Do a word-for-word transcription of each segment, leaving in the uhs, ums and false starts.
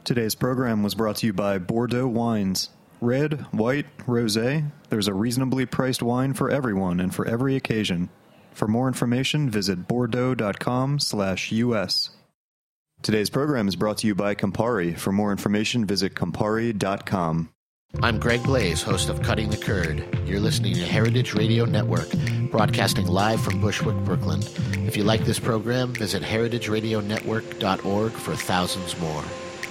Today's program was brought to you by Bordeaux Wines. Red, white, rosé, there's a reasonably priced wine for everyone and for every occasion. For more information, visit bordeaux.com slash US. Today's program is brought to you by Campari. For more information, visit campari dot com. I'm Greg Blaze, host of Cutting the Curd. You're listening to Heritage Radio Network, broadcasting live from Bushwick, Brooklyn. If you like this program, visit heritage radio network dot org for thousands more.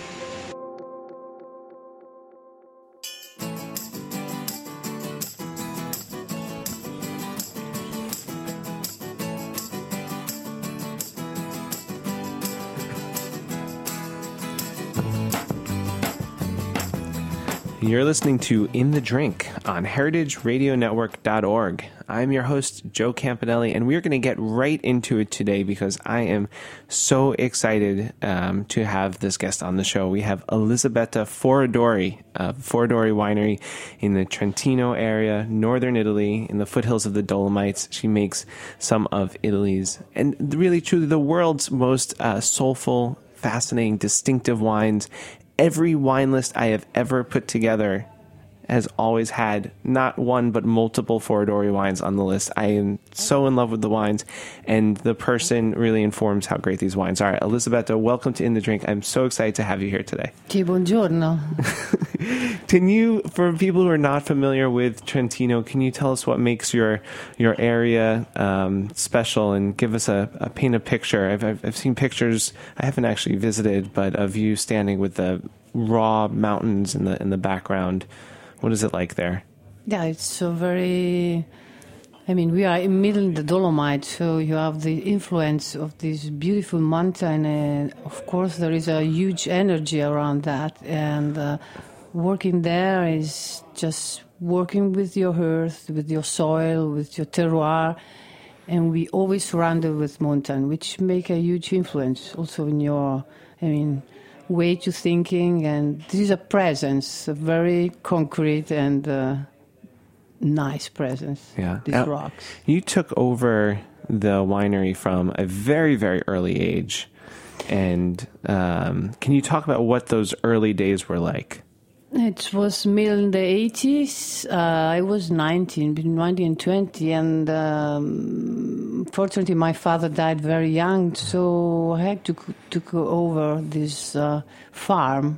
You're listening to In the Drink on heritage radio network dot org. I'm your host, Joe Campanelli, and we're going to get right into it today because I am so excited um, to have this guest on the show. We have Elisabetta Foradori, uh, Foradori Winery in the Trentino area, northern Italy, in the foothills of the Dolomites. She makes some of Italy's, and really truly the world's most uh, soulful, fascinating, distinctive wines. Every wine list I have ever put together has always had not one but multiple Foradori wines on the list. I am so in love with the wines, and the person really informs how great these wines are. Elisabetta, welcome to In the Drink. I'm so excited to have you here today. Sì, buongiorno. Can you, for people who are not familiar with Trentino, can you tell us what makes your your area um, special and give us a, a paint a picture? I've, I've I've seen pictures. I haven't actually visited, but of you standing with the raw mountains in the in the background. What is it like there? Yeah, it's a very. I mean, we are in the middle of the Dolomites, so you have the influence of this beautiful mountain, and of course there is a huge energy around that, and. Uh, Working there is just working with your earth, with your soil, with your terroir, and we always surrounded with mountain, which make a huge influence also in your, I mean, way to thinking. And this is a presence, a very concrete and uh, nice presence. Yeah, these now, rocks. You took over the winery from a very, very early age, and um, can you talk about what those early days were like? It was middle in the eighties. Uh, I was nineteen, between nineteen and twenty, and um, fortunately my father died very young, so I had to to go over this uh, farm,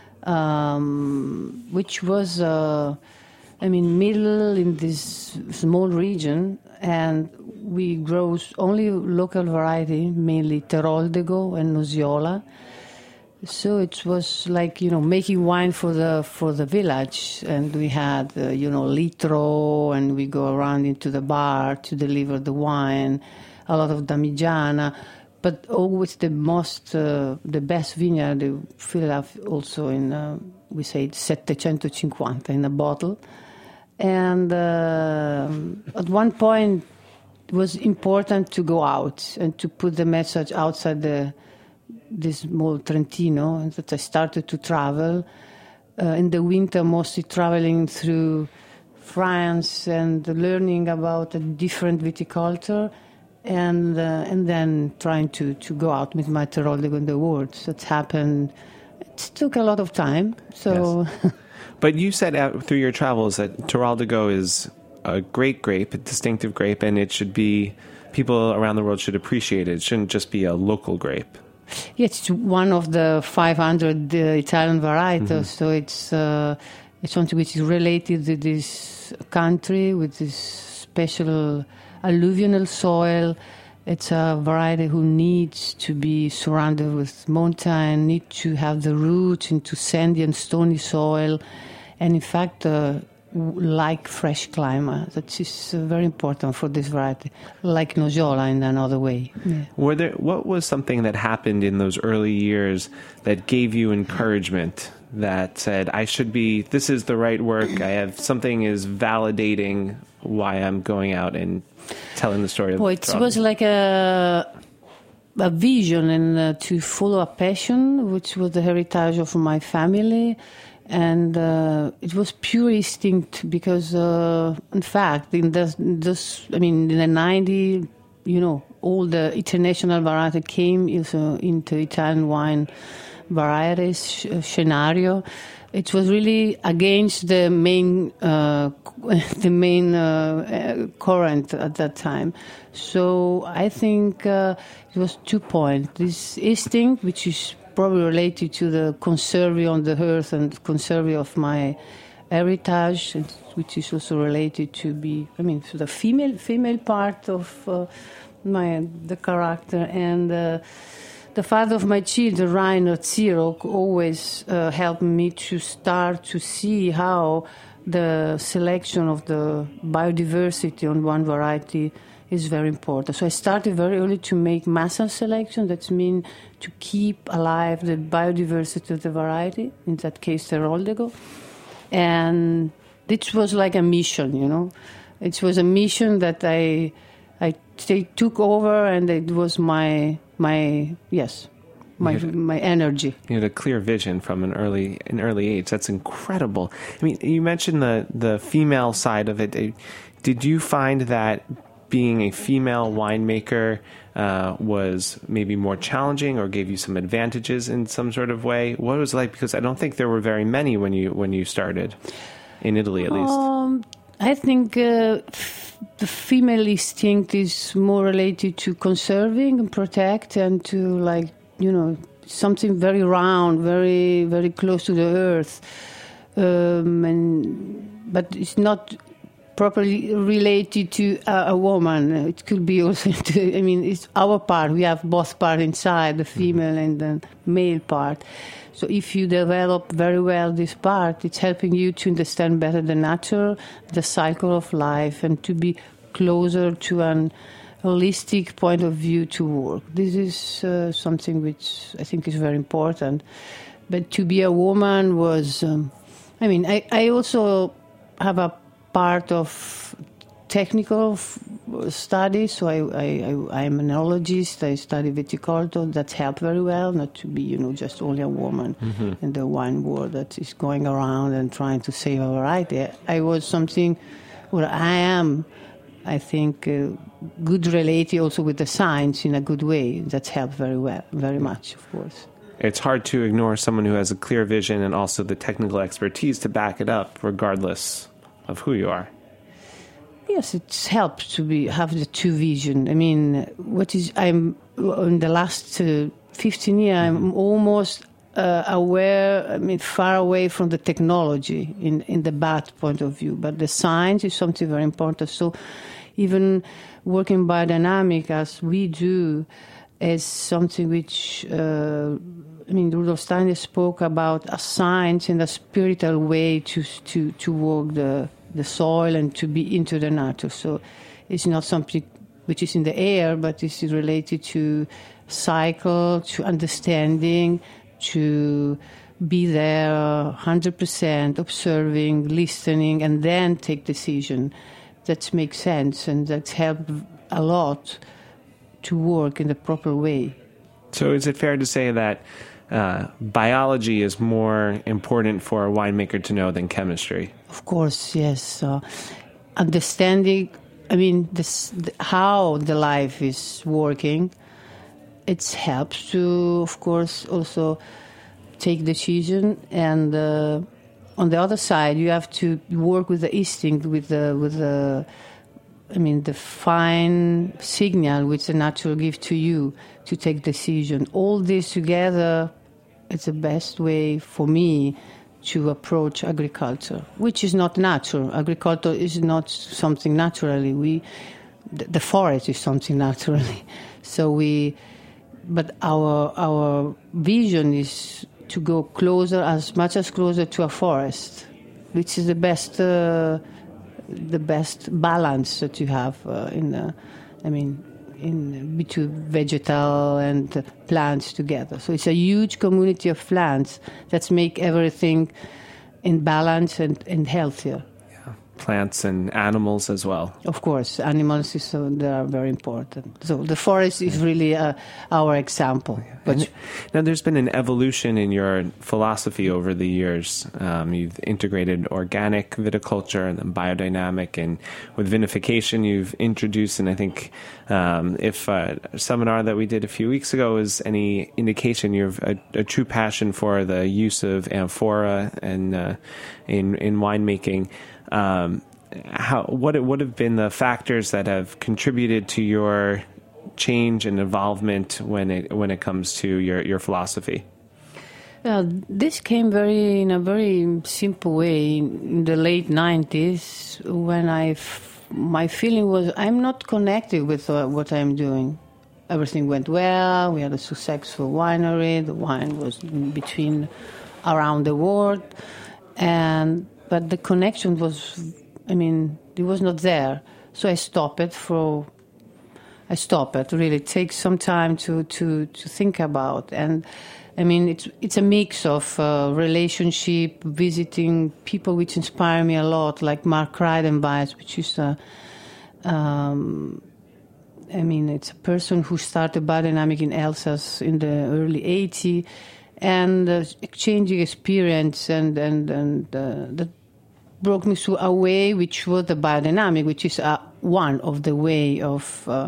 um, which was, uh, I mean, middle in this small region, and we grow only local variety, mainly Teroldego and Nosiola. So it was like, you know, making wine for the for the village, and we had, uh, you know, litro, and we go around into the bar to deliver the wine, a lot of Damigiana, but always the most, uh, the best vineyard they fill up also in, uh, we say, settecentocinquanta in a bottle. And uh, at one point it was important to go out and to put the message outside the this small Trentino, and that I started to travel uh, in the winter, mostly traveling through France and learning about a different viticulture, and uh, and then trying to, to go out with my Teroldego in the world. So it happened. It took a lot of time. So, yes. But you said out through your travels that Teroldego is a great grape, a distinctive grape, and it should be, people around the world should appreciate it. It shouldn't just be a local grape. Yeah, it's one of the five hundred uh, Italian varietals, mm-hmm. so it's uh, it's something which is related to this country with this special alluvial soil. It's a variety who needs to be surrounded with mountain, need to have the roots into sandy and stony soil, and in fact, uh, like fresh climate. That is uh, very important for this variety, like Nosiola in another way. Yeah. Were there, what was something that happened in those early years that gave you encouragement, that said, I should be, this is the right work, I have, something is validating why I'm going out and telling the story of well, it was like a a vision and uh, to follow a passion, which was the heritage of my family. And uh, it was pure instinct because, uh, in fact, in the, this, I mean, in the nineties, you know, all the international variety came also into Italian wine varieties scenario. It was really against the main uh, the main uh, current at that time. So I think uh, it was two points. This instinct, which is probably related to the conserving on the earth and conserving of my heritage, which is also related to be, I mean, the female female part of uh, my the character, and uh, the father of my children, Rainer Zero, always uh, helped me to start to see how the selection of the biodiversity on one variety is very important. So I started very early to make massal selection. That means to keep alive the biodiversity of the variety, in that case, Teroldego. And it was like a mission, you know. It was a mission that I I t- took over, and it was my my yes, my You had- my energy. You had a clear vision from an early an early age. That's incredible. I mean, you mentioned the the female side of it. Did you find that being a female winemaker uh, was maybe more challenging, or gave you some advantages in some sort of way? What was it like? Because I don't think there were very many when you when you started in Italy, at least. Um, I think uh, f- the female instinct is more related to conserving and protect, and to, like, you know, something very round, very very close to the earth, um, and but it's not properly related to a, a woman. It could be also to, I mean, it's our part. We have both parts inside, the female and the male part. So if you develop very well this part, it's helping you to understand better the nature, the cycle of life, and to be closer to an holistic point of view to work. This is uh, something which I think is very important. But to be a woman was, um, I mean, I, I also have a part of technical f- studies, so I, I, I, I'm an enologist. I study viticulture. That's helped very well, not to be, you know, just only a woman mm-hmm. in the wine world that is going around and trying to save a variety. I was something, well, I am, I think, uh, good related also with the science in a good way. That's helped very well, very much, of course. It's hard to ignore someone who has a clear vision and also the technical expertise to back it up, regardless of who you are. Yes, it helps to be have the two vision. I mean, what is I'm in the last uh, fifteen years, I'm almost uh, aware. I mean, far away from the technology in in the bad point of view, but the science is something very important. So, even working biodynamic as we do is something which. Uh, I mean, Rudolf Steiner spoke about a science and a spiritual way to to to work the the soil and to be into the nature. So it's not something which is in the air, but it's related to cycle, to understanding, to be there one hundred percent, observing, listening, and then take decision. That makes sense, and that's helped a lot to work in the proper way. So is it fair to say that uh, biology is more important for a winemaker to know than chemistry? Of course, yes. Uh, understanding, I mean, this, the, how the life is working, it helps to, of course, also take decision. And uh, on the other side, you have to work with the instinct, with the, with the, I mean, the fine signal which the nature gives to you to take decision. All this together, it's the best way for me to approach agriculture, which is not natural. Agriculture is not something naturally. We, the forest is something naturally. So we, but our our vision is to go closer, as much as closer to a forest, which is the best. Uh, the best balance that you have uh, in, uh, I mean, in between vegetal and uh, plants together. So it's a huge community of plants that make everything in balance and, and healthier. Yeah, plants and animals as well. Of course, animals is uh, they are very important. So the forest is really uh, our example. Yeah. But And Now, there's been an evolution in your philosophy over the years. Um, you've integrated organic viticulture and then biodynamic, and with vinification, you've introduced, and I think um, if uh, a seminar that we did a few weeks ago is any indication, you have a, a true passion for the use of amphora and uh, in in winemaking. Um, how what what have been the factors that have contributed to your change and involvement when it when it comes to your, your philosophy? Uh, this came very in a very simple way in the late nineties when I f- my feeling was I'm not connected with uh, what I'm doing. Everything went well. We had a successful winery. The wine was in between around the world, and but the connection was, I mean, it was not there. So I stopped it for. I stop it. Really, it takes some time to, to, to think about. And, I mean, it's it's a mix of uh, relationship, visiting people which inspire me a lot, like Mark Reidenbach, which is a, um, I mean, it's a person who started biodynamic in Alsace in the early eighties, and uh, exchanging experience, and, and, and uh, that brought me to a way which was the biodynamic, which is uh, one of the way of... Uh,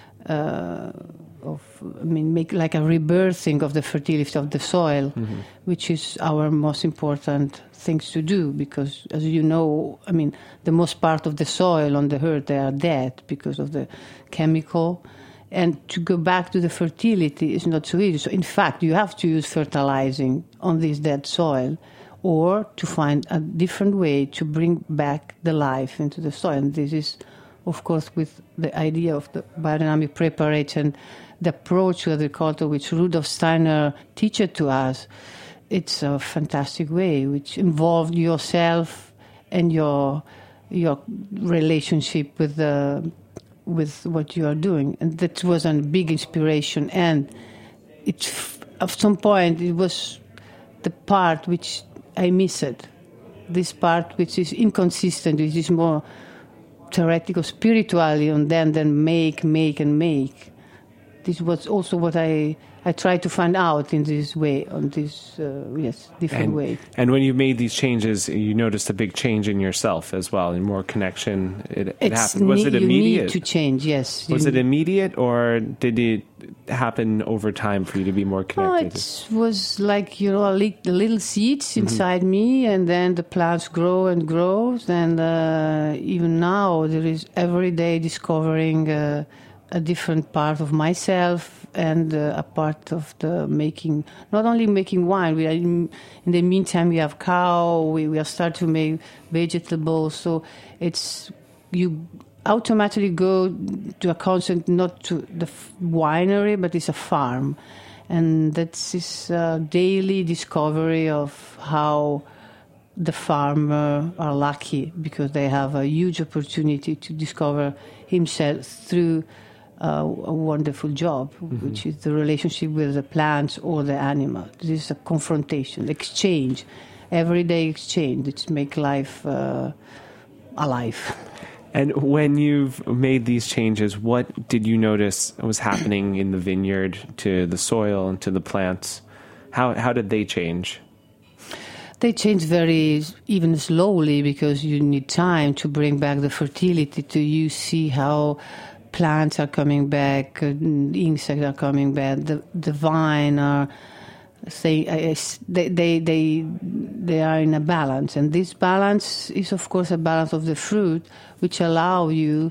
Uh, of, I mean, make like a rebirthing of the fertility of the soil, mm-hmm. which is our most important things to do, because, as you know, I mean, the most part of the soil on the earth, they are dead because of the chemical, and to go back to the fertility is not so easy. So, in fact, you have to use fertilizing on this dead soil, or to find a different way to bring back the life into the soil. And this is, of course, with the idea of the biodynamic preparation, the approach to agriculture which Rudolf Steiner teaches to us, it's a fantastic way, which involved yourself and your your relationship with the with what you are doing, and that was a big inspiration. And it, at some point, it was the part which I missed, this part which is inconsistent, which is more theoretical, spiritually, and then then make, make, and make. This was also what I I tried to find out in this way, on this uh, yes different and, way. And when you made these changes, you noticed a big change in yourself as well, and more connection. It, it happened. Was ne- it immediate? You need to change. Yes. Was you it immediate, or did it happen over time for you to be more connected? Oh, it was like, you know, a li- little seeds inside mm-hmm. me, and then the plants grow and grows, and uh, even now there is every day discovering uh, a different part of myself, and uh, a part of the making, not only making wine, we are in, in the meantime we have cow, we, we are starting to make vegetables, so it's, you automatically go to a concept, not to the f- winery, but it's a farm. And that's this uh, daily discovery of how the farmer are lucky, because they have a huge opportunity to discover himself through uh, a wonderful job, mm-hmm. which is the relationship with the plants or the animal. This is a confrontation, exchange, everyday exchange, which make life uh, alive. And when you've made these changes, what did you notice was happening in the vineyard, to the soil and to the plants? How how did they change? They change very even slowly, because you need time to bring back the fertility, to you see how plants are coming back, insects are coming back, the the vine are say they they they they are in a balance, and this balance is of course a balance of the fruit, which allow you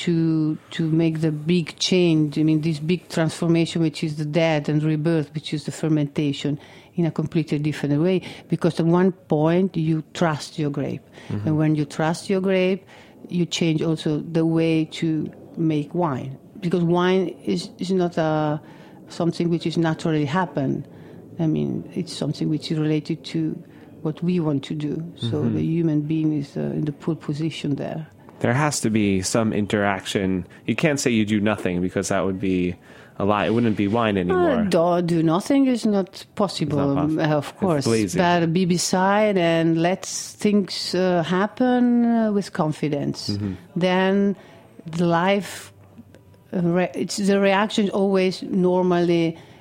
to to make the big change. I mean, this big transformation, which is the death and rebirth, which is the fermentation, in a completely different way. Because at one point you trust your grape, mm-hmm. and when you trust your grape, you change also the way to make wine. Because wine is is not a something which is naturally happen. I mean, it's something which is related to what we want to do. So mm-hmm. the human being is uh, in the pole position there. There has to be some interaction. You can't say you do nothing, because that would be a lie. It wouldn't be wine anymore. Uh, do, do nothing is not possible, not possible. Uh, of course. But be beside and let things uh, happen uh, with confidence. Mm-hmm. Then the life, uh, re- it's the reaction always normally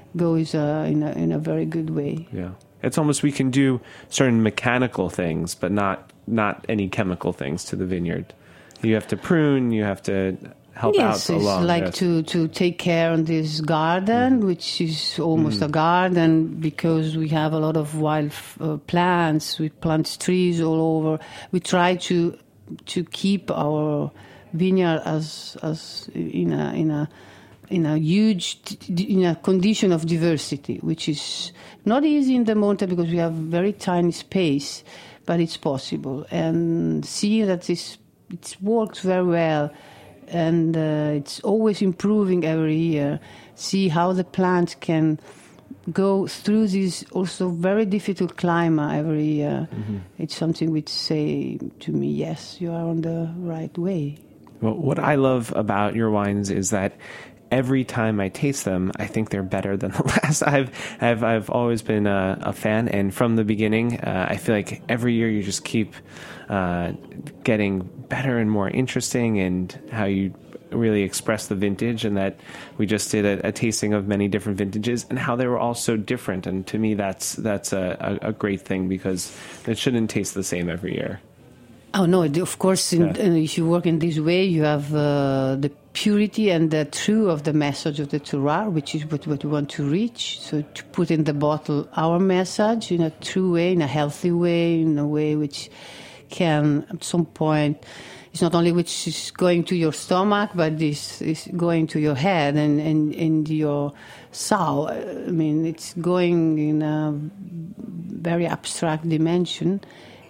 goes uh, in a in a very good way. Yeah. It's almost we can do certain mechanical things, but not not any chemical things to the vineyard. You have to prune, you have to help yes, out along. Yes, it's like this. to, to take care of this garden, mm. which is almost mm. a garden because we have a lot of wild uh, plants. We plant trees all over. We try to to keep our vineyard as as in a in a in a huge in a condition of diversity, which is not easy in the Monte because we have very tiny space, but it's possible. And see that this it works very well. And uh, it's always improving every year. See how the plant can go through this also very difficult climate every year. Mm-hmm. It's something which say to me, yes, you are on the right way. Well, what I love about your wines is that every time I taste them, I think they're better than the last. I've I've I've always been a, a fan, and from the beginning, uh, I feel like every year you just keep uh, getting better and more interesting, and how you really express the vintage, and that we just did a, a tasting of many different vintages, and how they were all so different. And to me, that's that's a, a, a great thing because it shouldn't taste the same every year. Oh no! Of course, in, Yeah. uh, if you work in this way, you have uh, the purity and the truth of the message of the terroir, which is what, what we want to reach. So to put in the bottle our message in a true way, in a healthy way, in a way which can, at some point, it's not only which is going to your stomach, but this is going to your head and, and, and your soul. I mean, it's going in a very abstract dimension.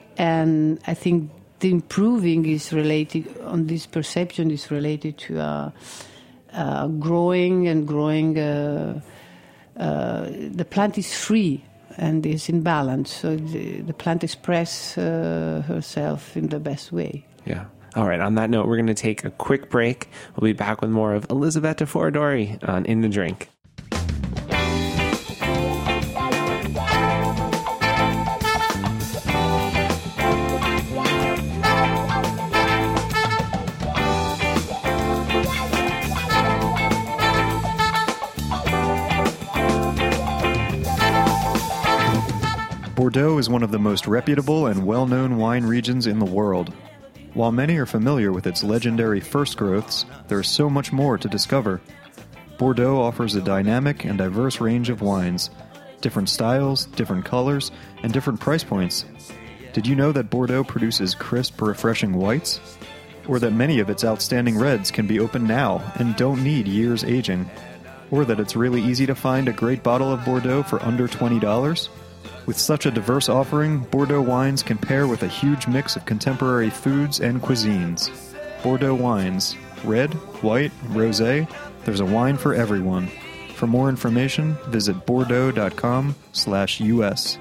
And I think the improving is related, on this perception, is related to uh, uh, growing and growing. Uh, uh, the plant is free and is in balance, so the, the plant expresses uh, herself in the best way. Yeah. All right. On that note, we're going to take a quick break. We'll be back with more of Elisabetta Foradori on In the Drink. Bordeaux is one of the most reputable and well-known wine regions in the world. While many are familiar with its legendary first growths, there is so much more to discover. Bordeaux offers a dynamic and diverse range of wines, different styles, different colors, and different price points. Did you know that Bordeaux produces crisp, refreshing whites? Or that many of its outstanding reds can be opened now and don't need years aging? Or that it's really easy to find a great bottle of Bordeaux for under twenty dollars? With such a diverse offering, Bordeaux wines can pair with a huge mix of contemporary foods and cuisines. Bordeaux wines, red, white, rosé, there's a wine for everyone. For more information, visit bordeaux.com slash US.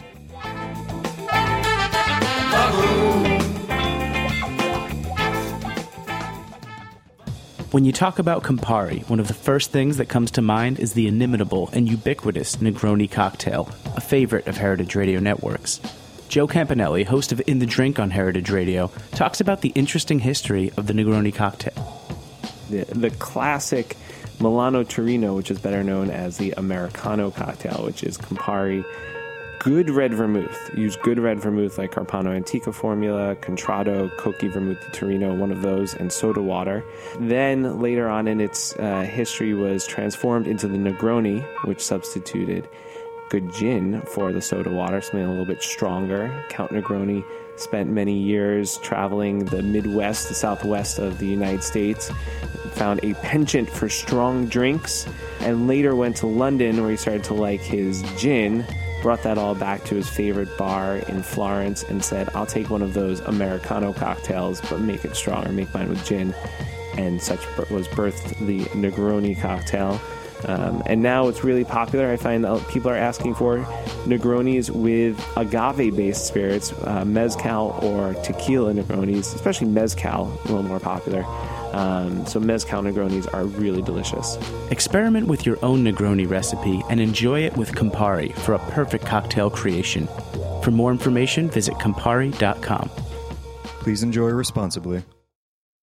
When you talk about Campari, one of the first things that comes to mind is the inimitable and ubiquitous Negroni cocktail, a favorite of Heritage Radio Network's. Joe Campanelli, host of In the Drink on Heritage Radio, talks about the interesting history of the Negroni cocktail. The, the classic Milano Torino, which is better known as the Americano cocktail, which is Campari, good red vermouth. Use good red vermouth like Carpano Antica formula, Contrado, Cocchi Vermouth di Torino, one of those, and soda water. Then later on in its uh, history was transformed into the Negroni, which substituted good gin for the soda water, something a little bit stronger. Count Negroni spent many years traveling the Midwest, the Southwest of the United States, found a penchant for strong drinks, and later went to London where he started to like his gin, brought that all back to his favorite bar in Florence and said, I'll take one of those Americano cocktails, but make it stronger, make mine with gin. And such was birthed the Negroni cocktail. Um, and now it's really popular. I find people are asking for Negronis with agave-based spirits, uh, mezcal or tequila Negronis, especially mezcal, a little more popular. Um, so mezcal Negronis are really delicious. Experiment with your own Negroni recipe and enjoy it with Campari for a perfect cocktail creation. For more information, visit Campari dot com. Please enjoy responsibly.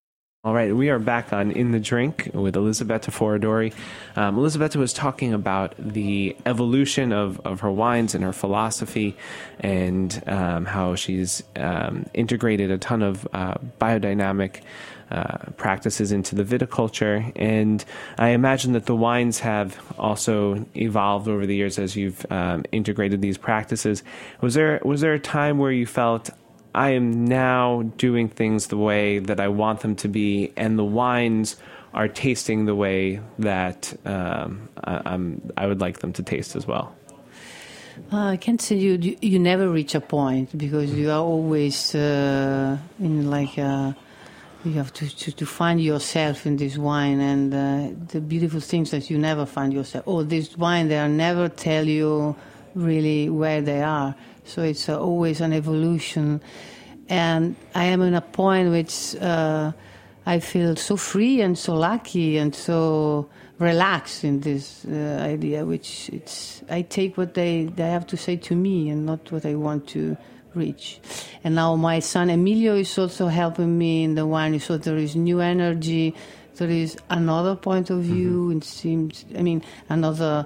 All right, we are back on In the Drink with Elisabetta Foradori. Um, Elisabetta was talking about the evolution of, of her wines and her philosophy, and um, how she's um, integrated a ton of uh, biodynamic uh, practices into the viticulture. And I imagine that the wines have also evolved over the years as you've um, integrated these practices. Was there was there a time where you felt, I am now doing things the way that I want them to be, and the wines are tasting the way that um, I, I'm, I would like them to taste as well? Uh, I can't say you, you you never reach a point, because you are always uh, in like a, you have to, to, to find yourself in this wine, and uh, the beautiful things that you never find yourself. Oh, this wine, they'll never tell you really where they are. So it's uh, always an evolution. And I am in a point which uh, I feel so free and so lucky and so relaxed in this uh, idea, which it's I take what they, they have to say to me and not what I want to reach. And now my son Emilio is also helping me in the wine, so there is new energy, there is another point of view, mm-hmm. It seems, I mean, another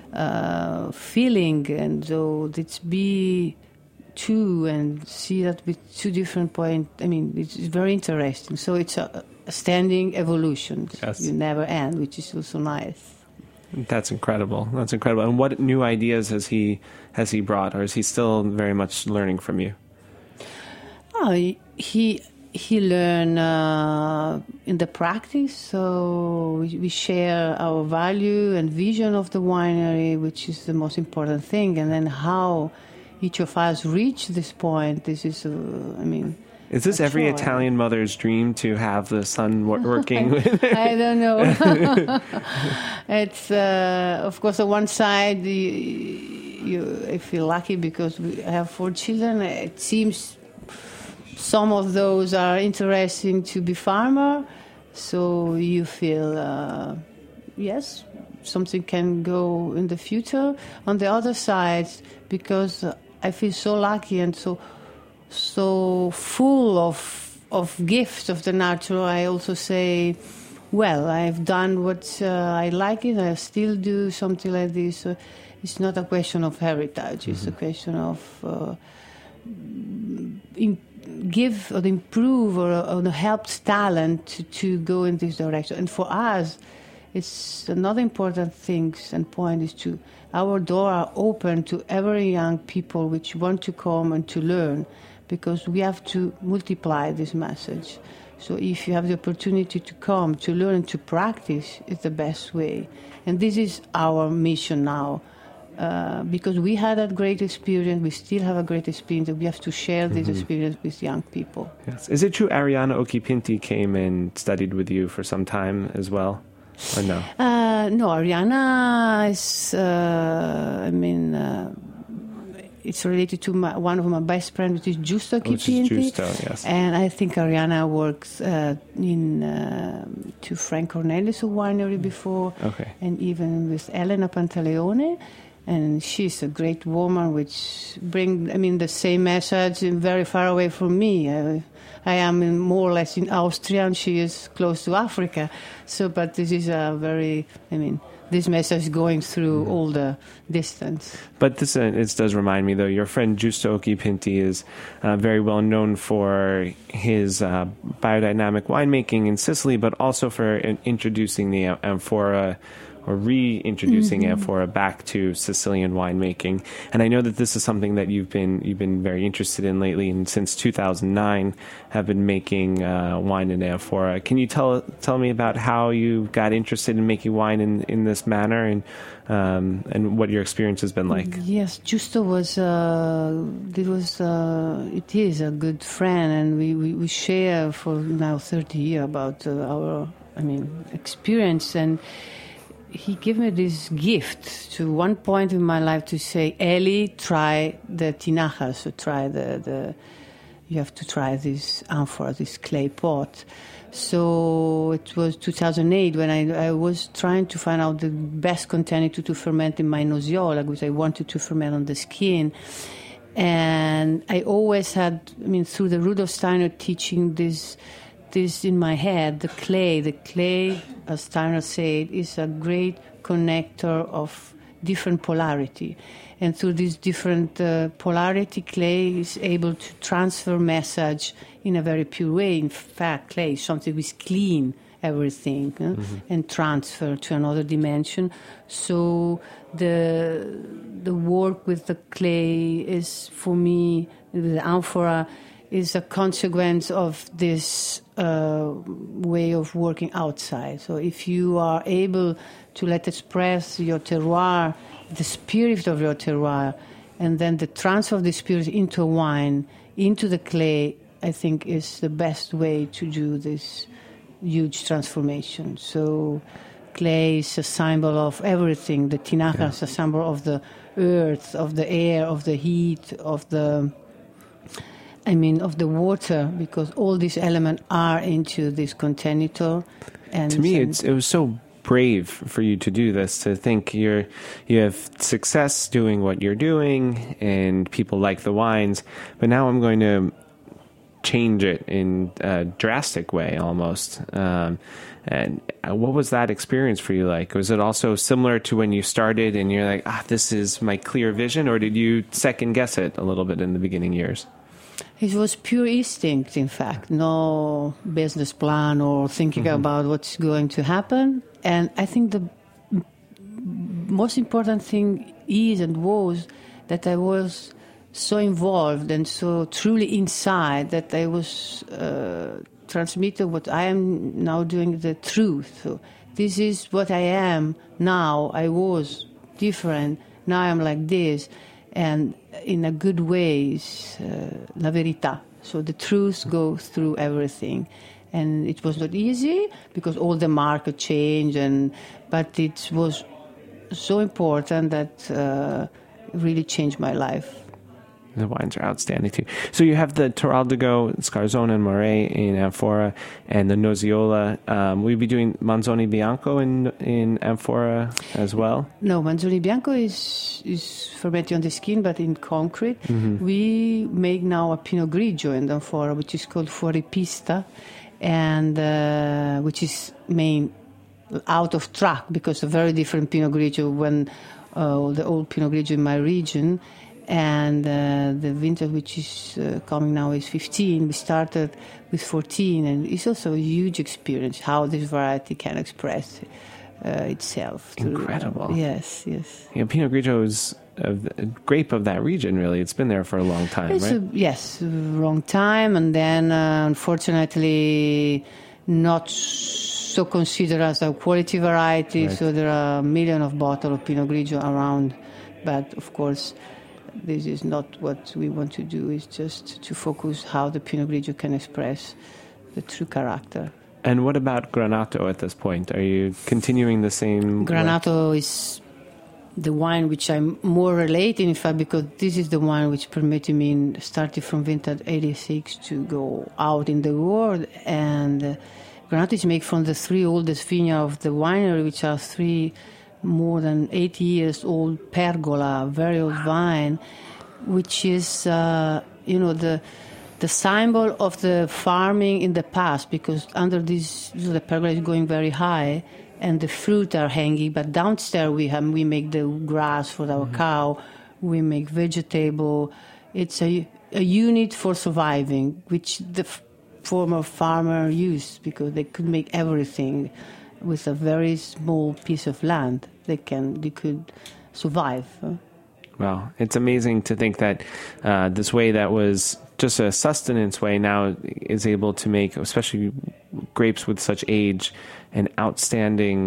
uh, feeling, and so it's be two and see that with two different points. I mean, it's very interesting. So it's a, a standing evolution. Yes. You never end, which is also nice. That's incredible. That's incredible. And what new ideas has he has he brought, or is he still very much learning from you? Oh, he he, he learned uh, in the practice. So we, we share our value and vision of the winery, which is the most important thing, and then how each of us reach this point. This is, uh, I mean. Is this every joy. Italian mother's dream, to have the son working with? I don't know. It's, uh, of course, on one side, you, you, I feel lucky because we have four children. It seems some of those are interesting to be farmer, so you feel, uh, yes, something can go in the future. On the other side, because I feel so lucky and so so full of of gifts of the natural, I also say, well, I've done what uh, I like it. I still do something like this. So it's not a question of heritage. Mm-hmm. It's a question of uh, in, give or improve or, or help talent to, to go in this direction. And for us, it's another important thing and point is to our door are open to every young people which want to come and to learn, because we have to multiply this message. So if you have the opportunity to come, to learn, to practice, it's the best way. And this is our mission now, uh, because we had a great experience, we still have a great experience, and we have to share this mm-hmm. experience with young people. Yes. Is it true Arianna Occhipinti came and studied with you for some time as well? Or no? Uh, no, Arianna is, uh, I mean, uh, it's related to my, one of my best friends, which is Giusto Occhipinti. Which is Giusto, yes. And I think Arianna works uh, in uh, to Frank Cornelius winery before, okay. And even with Elena Pantaleone. And she's a great woman, which bring, I mean, the same message very far away from me. Uh, I am in more or less in Austria, and she is close to Africa. So, but this is a very, I mean, this message going through mm-hmm. all the distance. But this uh, it does remind me, though, your friend Giusto Occhipinti is uh, very well known for his uh, biodynamic winemaking in Sicily, but also for in- introducing the amphora, or reintroducing mm-hmm. amphora back to Sicilian winemaking. And I know that this is something that you've been you've been very interested in lately, and since two thousand nine have been making uh, wine in amphora. Can you tell tell me about how you got interested in making wine in, in this manner, and um, and what your experience has been like? Yes, Giusto was uh, it was uh, it is a good friend, and we, we, we share for now thirty years about uh, our I mean experience. And he gave me this gift to one point in my life to say, Eli, try the tinaja, so try the, the, you have to try this amphora, this clay pot. So it was two thousand eight when I, I was trying to find out the best container to, to ferment in my nosiola, because I wanted to ferment on the skin. And I always had, I mean, through the Rudolf Steiner teaching this, this in my head, the clay. The clay, as Steiner said, is a great connector of different polarity. And through this different uh, polarity, clay is able to transfer message in a very pure way. In fact, clay is something which clean everything uh, mm-hmm. and transfer to another dimension. So the the work with the clay is, for me, the amphora, is a consequence of this uh, way of working outside. So if you are able to let express your terroir, the spirit of your terroir, and then the transfer of the spirit into a wine, into the clay, I think is the best way to do this huge transformation. So clay is a symbol of everything. The tinaja yeah. is a symbol of the earth, of the air, of the heat, of the... I mean, of the water, because all these elements are into this contenitor. And to me, it's, it was so brave for you to do this, to think you're you have success doing what you're doing, and people like the wines, but now I'm going to change it in a drastic way, almost. Um, and what was that experience for you like? Was it also similar to when you started, and you're like, ah, this is my clear vision, or did you second guess it a little bit in the beginning years? It was pure instinct, in fact, no business plan or thinking mm-hmm. about what's going to happen. And I think the m- most important thing is and was that I was so involved and so truly inside that I was uh, transmitting what I am now doing, the truth. So this is what I am now. I was different. Now I'm like this. And in a good way, uh, la verità. So the truth goes through everything. And it was not easy because all the market changed, and but it was so important that uh, it really changed my life. The wines are outstanding too. So you have the Toraldigo, Scarzone, and Moret in Amphora, and the Noziola. Um, will you be doing Manzoni Bianco in in Amphora as well? No, Manzoni Bianco is is fermented on the skin, but in concrete. Mm-hmm. We make now a Pinot Grigio in Amphora, which is called Fuoripista, and uh, which is made out of track, because a very different Pinot Grigio when uh, the old Pinot Grigio in my region. And uh, the vintage which is uh, coming now is fifteen. We started with fourteen, and it's also a huge experience how this variety can express uh, itself. Incredible. To, uh, yes, yes. Yeah, Pinot Grigio is a grape of that region, really. It's been there for a long time, it's right? A, yes, a long time, and then uh, unfortunately not so considered as a quality variety, right. So there are a million of bottles of Pinot Grigio around, but of course this is not what we want to do. It's just to focus how the Pinot Grigio can express the true character. And what about Granato at this point? Are you continuing the same? Granato way? Is the wine which I'm more relating, in fact, because this is the wine which permitted me, in, starting from vintage eighty-six, to go out in the world. And uh, Granato is made from the three oldest vineyards of the winery, which are three more than eighty years old pergola, very old vine, which is, uh, you know, the the symbol of the farming in the past, because under this, you know, the pergola is going very high and the fruit are hanging, but downstairs we have, we make the grass for our mm-hmm. cow, we make vegetable. It's a, a unit for surviving, which the f- former farmer used, because they could make everything with a very small piece of land. They can, they could survive. Wow, it's amazing to think that uh, this way that was just a sustenance way now is able to make, especially grapes with such age, an outstanding,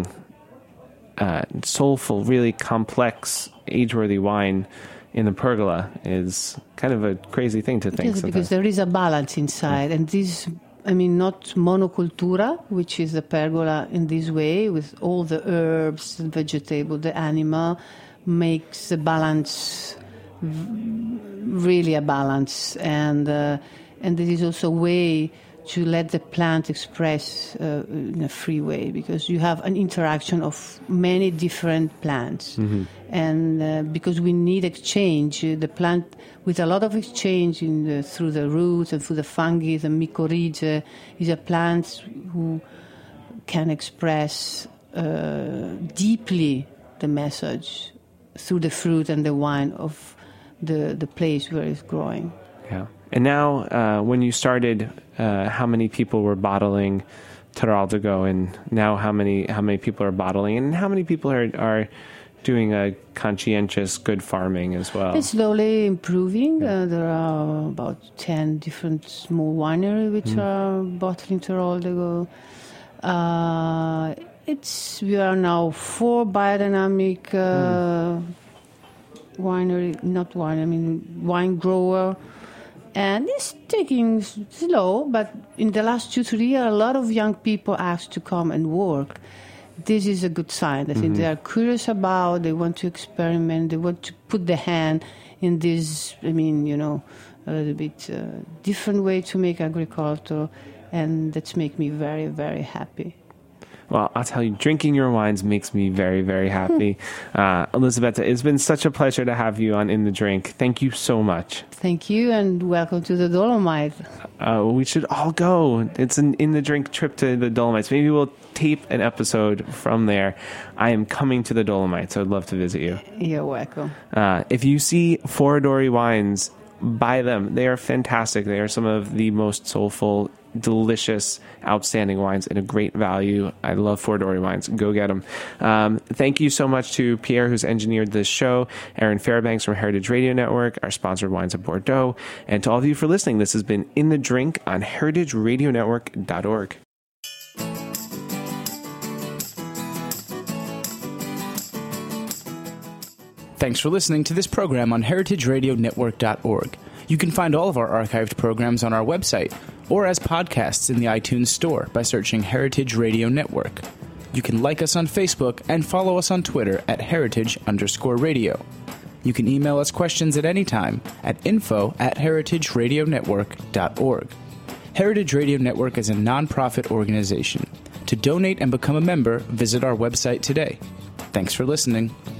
uh, soulful, really complex, age-worthy wine in the pergola is kind of a crazy thing to think. Yes, because there is a balance inside, and this, I mean, not monocultura, which is the pergola in this way, with all the herbs, the vegetable, the animal, makes the balance really a balance. And uh, and this is also a way to let the plant express uh, in a free way, because you have an interaction of many different plants. Mm-hmm. And uh, because we need exchange, uh, the plant, with a lot of exchange in the, through the roots and through the fungi, the mycorrhizae, is a plant who can express uh, deeply the message through the fruit and the wine of the, the place where it's growing. Yeah. And now, uh, when you started, uh, how many people were bottling Teroldego, and now how many how many people are bottling, and how many people are are doing a conscientious good farming as well? It's slowly improving. Yeah. Uh, there are about ten different small wineries which mm. are bottling Teroldego. Uh, it's we are now four biodynamic uh, mm. winery, not wine. I mean wine grower. And it's taking slow, but in the last two, three years, a lot of young people asked to come and work. This is a good sign. I think mm-hmm. they are curious about, they want to experiment, they want to put their hand in this, I mean, you know, a little bit uh, different way to make agriculture, and that's make me very, very happy. Well, I'll tell you, drinking your wines makes me very, very happy. uh, Elisabetta, it's been such a pleasure to have you on In the Drink. Thank you so much. Thank you, and welcome to the Dolomites. Uh, we should all go. It's an In the Drink trip to the Dolomites. Maybe we'll tape an episode from there. I am coming to the Dolomites. I'd love to visit you. You're welcome. Uh, if you see Foradori wines, buy them. They are fantastic. They are some of the most soulful, delicious, outstanding wines at a great value. I love Foradori wines. Go get them. Um, thank you so much to Pierre, who's engineered this show, Aaron Fairbanks from Heritage Radio Network, our sponsored Wines of Bordeaux, and to all of you for listening. This has been In the Drink on heritage radio network dot org. Thanks for listening to this program on heritage radio network dot org. You can find all of our archived programs on our website or as podcasts in the iTunes Store by searching Heritage Radio Network. You can like us on Facebook and follow us on Twitter at heritage underscore radio. You can email us questions at any time at info at heritage radio network dot org. Heritage Radio Network is a nonprofit organization. To donate and become a member, visit our website today. Thanks for listening.